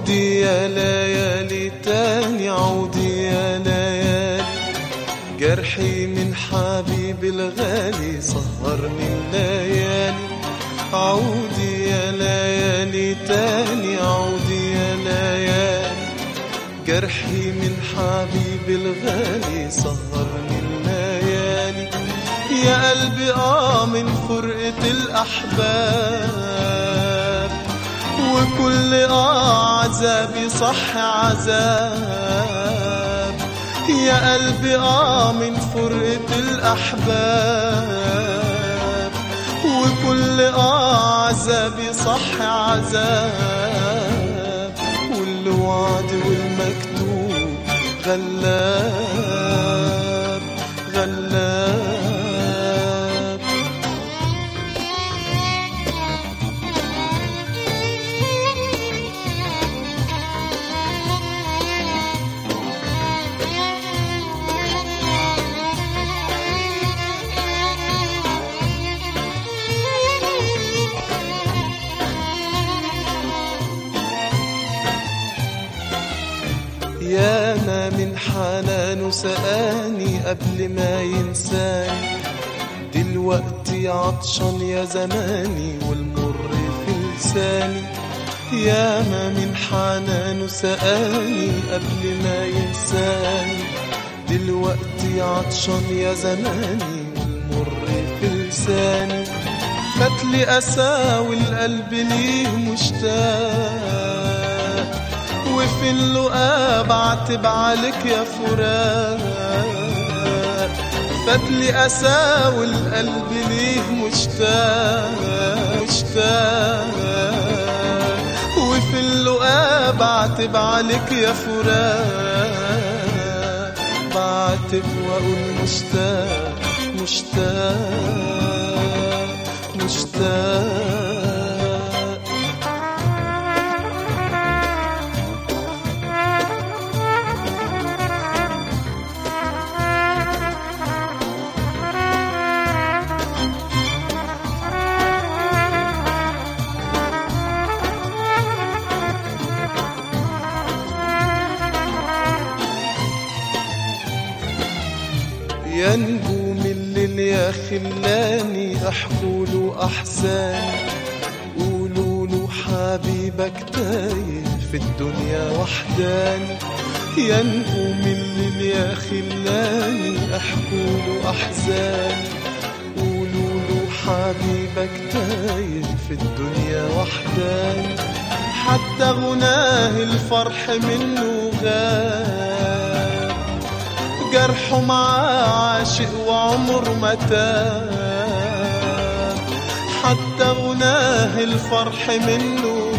عودي يا ليالي تاني، عودي يا ليالي، جرحي من حبيبي الغالي سهرني الليالي. عودي يا ليالي تاني، عودي يا ليالي، جرحي من حبيبي الغالي سهرني الليالي. يا قلبي من فرقة الأحباب، وكل عذابي صح عذاب. يا قلبي من فرقة الأحباب، وكل عذابي صح عذاب. والوعد والمكتوب غلاب غلاب. ياما من حنانه سقاني قبل ما ينساني، دلوقتي عطشان يا زماني والمر في لساني. ياما من حنانه سقاني قبل ما ينساني، دلوقتي عطشان يا زماني والمر في لساني. فاتلي أسى والقلب ليه مشتاق، وفي اللقا بعتب عليك يا فراق. فاتلي أسى والقلب ليه مشتاق مشتاق، وفي اللقا بعتب عليك يا فراق. بعتب وأقول مشتاق مشتاق مشتاق. يا نجوم الليل يا خلاني احكوله احزاني، قولوله حبيبك تايه في الدنيا وحداني. يا نجوم الليل يا خلاني احكوله احزاني، قولوله حبيبك تايه في الدنيا وحداني. حتى غناه الفرح منه غاب، جرحه معاه عاشق وعمر ما تاب. حتى غناه الفرح منه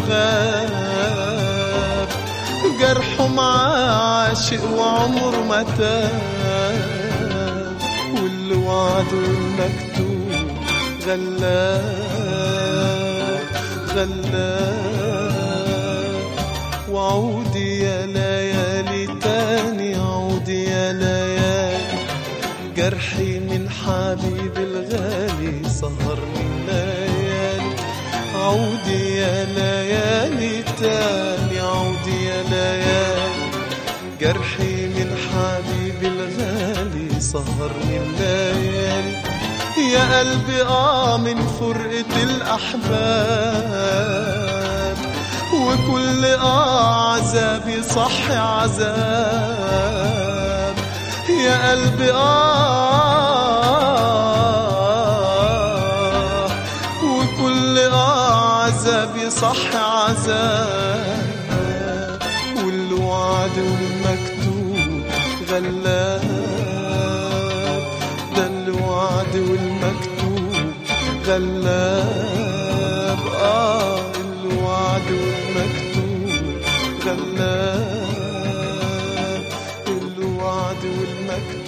غاب، جرحه معاه عاشق وعمر ما تاب. والوعد والمكتوب غلاب غلاب. وعودي يا ليالي تاني، عودي يا ليالي، جرحي من حبيبي الغالي سهرني الليالي. عودي يا ليالي تاني، عودي يا ليالي، جرحي من حبيبي الغالي سهرني الليالي. يا قلبي من فرقة الأحباب، وكل عذابي صح عذاب. يا قلبي وكل عذابي صح عذاب. والوعد والمكتوب غلاب، ده الوعد والمكتوب غلاب. الوعد والمكتوب غلاب، الوعد والمكتوب